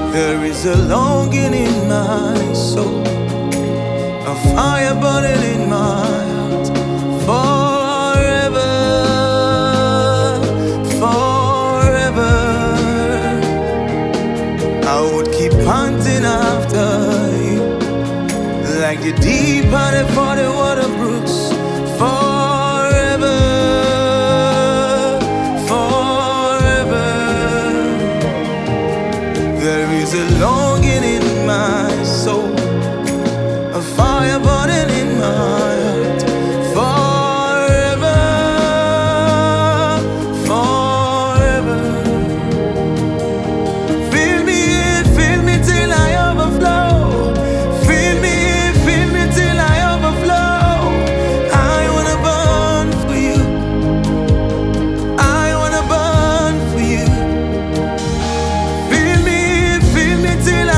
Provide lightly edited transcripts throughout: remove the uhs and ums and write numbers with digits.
There is a longing in my soul, a fire burning in my heart, forever, forever. I would keep hunting after you, like the deep honey for the water brooks, forever, forever. There is a longing in my soul, a fire burning in my heart, forever, forever. Fill me till I overflow. Fill me till I overflow. I wanna burn for you. I wanna burn for you. Fill me till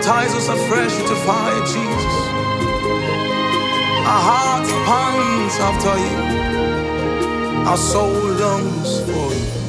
Baptize us afresh with your fire, Jesus. Our heart pants after you. Our soul longs for you.